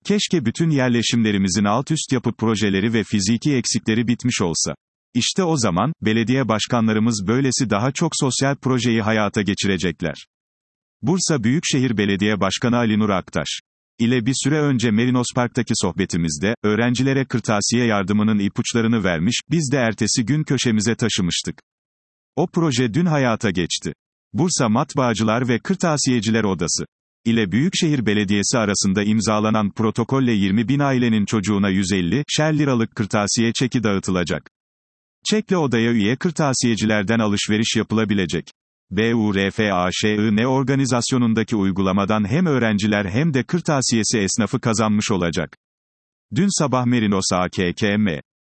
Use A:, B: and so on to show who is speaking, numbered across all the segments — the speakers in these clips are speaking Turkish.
A: Keşke bütün yerleşimlerimizin alt üst yapı projeleri ve fiziki eksikleri bitmiş olsa. İşte o zaman, belediye başkanlarımız böylesi daha çok sosyal projeyi hayata geçirecekler. Bursa Büyükşehir Belediye Başkanı Ali Nur Aktaş ile bir süre önce Merinos Park'taki sohbetimizde, öğrencilere kırtasiye yardımının ipuçlarını vermiş, biz de ertesi gün köşemize taşımıştık. O proje dün hayata geçti. Bursa Matbaacılar ve Kırtasiyeciler Odası ile Büyükşehir Belediyesi arasında imzalanan protokolle 20.000 ailenin çocuğuna 150'şer liralık kırtasiye çeki dağıtılacak. Çekle odaya üye kırtasiyecilerden alışveriş yapılabilecek. BURFAŞIN organizasyonundaki uygulamadan hem öğrenciler hem de kırtasiyesi esnafı kazanmış olacak. Dün sabah Merinos AKKM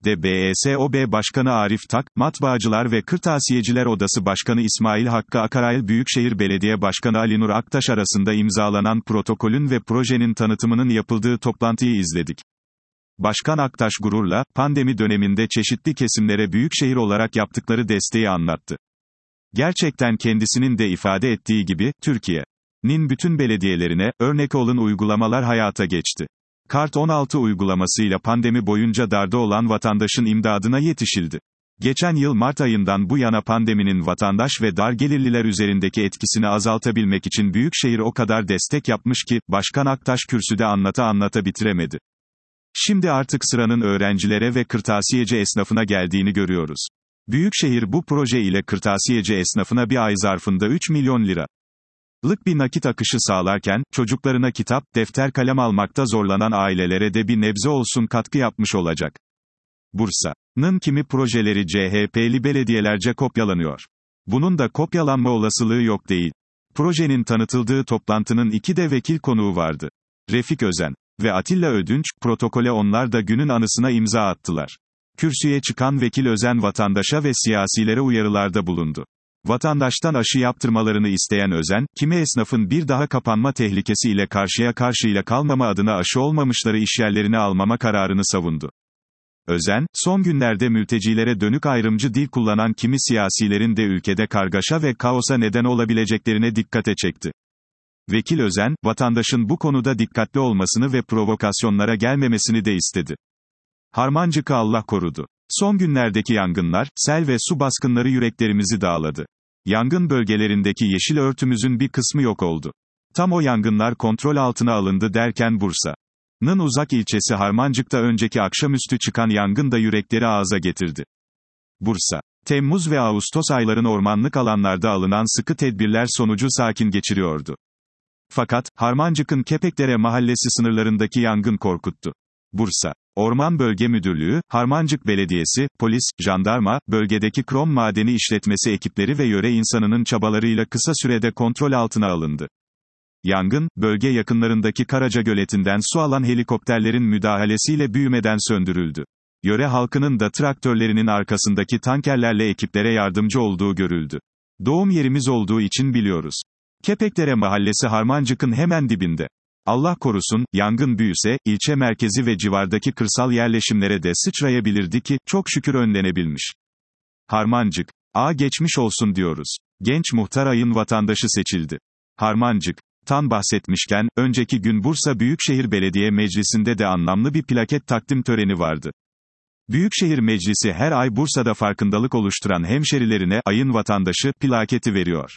A: BESOB Başkanı Arif Tak, Matbaacılar ve Kırtasiyeciler Odası Başkanı İsmail Hakkı Akaraylı Büyükşehir Belediye Başkanı Ali Nur Aktaş arasında imzalanan protokolün ve projenin tanıtımının yapıldığı toplantıyı izledik. Başkan Aktaş gururla, pandemi döneminde çeşitli kesimlere büyükşehir olarak yaptıkları desteği anlattı. Gerçekten kendisinin de ifade ettiği gibi, Türkiye'nin bütün belediyelerine, örnek olun uygulamalar hayata geçti. Kart 16 uygulamasıyla pandemi boyunca darda olan vatandaşın imdadına yetişildi. Geçen yıl Mart ayından bu yana pandeminin vatandaş ve dar gelirliler üzerindeki etkisini azaltabilmek için Büyükşehir o kadar destek yapmış ki, Başkan Aktaş kürsüde anlata bitiremedi. Şimdi artık sıranın öğrencilere ve kırtasiyeci esnafına geldiğini görüyoruz. Büyükşehir bu proje ile kırtasiyeci esnafına bir ay zarfında 3 milyon liralık bir nakit akışı sağlarken, çocuklarına kitap, defter kalem almakta zorlanan ailelere de bir nebze olsun katkı yapmış olacak. Bursa'nın kimi projeleri CHP'li belediyelerce kopyalanıyor. Bunun da kopyalanma olasılığı yok değil. Projenin tanıtıldığı toplantının iki de vekil konuğu vardı. Refik Özen ve Atilla Ödünç, protokole onlar da günün anısına imza attılar. Kürsüye çıkan vekil Özen vatandaşa ve siyasilere uyarılarda bulundu. Vatandaştan aşı yaptırmalarını isteyen Özen, kimi esnafın bir daha kapanma tehlikesiyle karşıya kalmama adına aşı olmamışları işyerlerine almama kararını savundu. Özen, son günlerde mültecilere dönük ayrımcı dil kullanan kimi siyasilerin de ülkede kargaşa ve kaosa neden olabileceklerine dikkate çekti. Vekil Özen, vatandaşın bu konuda dikkatli olmasını ve provokasyonlara gelmemesini de istedi. Harmancık'ı Allah korudu. Son günlerdeki yangınlar, sel ve su baskınları yüreklerimizi dağladı. Yangın bölgelerindeki yeşil örtümüzün bir kısmı yok oldu. Tam o yangınlar kontrol altına alındı derken Bursa'nın uzak ilçesi Harmancık'ta önceki akşamüstü çıkan yangın da yürekleri ağza getirdi. Bursa, Temmuz ve Ağustos ayların ormanlık alanlarda alınan sıkı tedbirler sonucu sakin geçiriyordu. Fakat, Harmancık'ın Kepekdere mahallesi sınırlarındaki yangın korkuttu. Bursa Orman Bölge Müdürlüğü, Harmancık Belediyesi, polis, jandarma, bölgedeki krom madeni işletmesi ekipleri ve yöre insanının çabalarıyla kısa sürede kontrol altına alındı. Yangın, bölge yakınlarındaki Karaca Göleti'nden su alan helikopterlerin müdahalesiyle büyümeden söndürüldü. Yöre halkının da traktörlerinin arkasındaki tankerlerle ekiplere yardımcı olduğu görüldü. Doğum yerimiz olduğu için biliyoruz. Kepekdere mahallesi Harmancık'ın hemen dibinde. Allah korusun, yangın büyüse, ilçe merkezi ve civardaki kırsal yerleşimlere de sıçrayabilirdi ki, çok şükür önlenebilmiş. Harmancık. Geçmiş olsun diyoruz. Genç muhtar ayın vatandaşı seçildi. Harmancık'tan bahsetmişken, önceki gün Bursa Büyükşehir Belediye Meclisi'nde de anlamlı bir plaket takdim töreni vardı. Büyükşehir Meclisi her ay Bursa'da farkındalık oluşturan hemşerilerine, ayın vatandaşı, plaketi veriyor.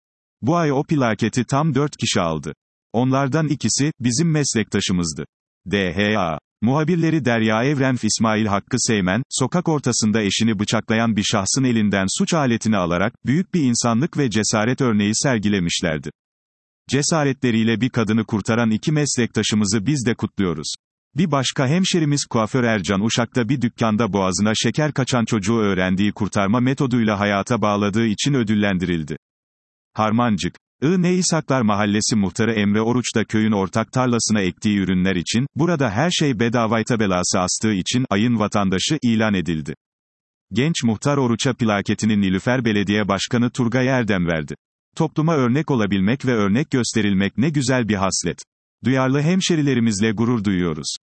A: Bu ay o plaketi tam 4 kişi aldı. Onlardan ikisi, bizim meslektaşımızdı. DHA. Muhabirleri Derya Evrenf İsmail Hakkı Seymen, sokak ortasında eşini bıçaklayan bir şahsın elinden suç aletini alarak, büyük bir insanlık ve cesaret örneği sergilemişlerdi. Cesaretleriyle bir kadını kurtaran iki meslektaşımızı biz de kutluyoruz. Bir başka hemşerimiz kuaför Ercan Uşak'ta bir dükkanda boğazına şeker kaçan çocuğu öğrendiği kurtarma metoduyla hayata bağladığı için ödüllendirildi. Harmancık. İsaklar Mahallesi muhtarı Emre Oruç da köyün ortak tarlasına ektiği ürünler için, burada her şey bedava tabelası astığı için, ayın vatandaşı ilan edildi. Genç muhtar Oruç'a plaketini Nilüfer Belediye Başkanı Turgay Erdem verdi. Topluma örnek olabilmek ve örnek gösterilmek ne güzel bir haslet. Duyarlı hemşerilerimizle gurur duyuyoruz.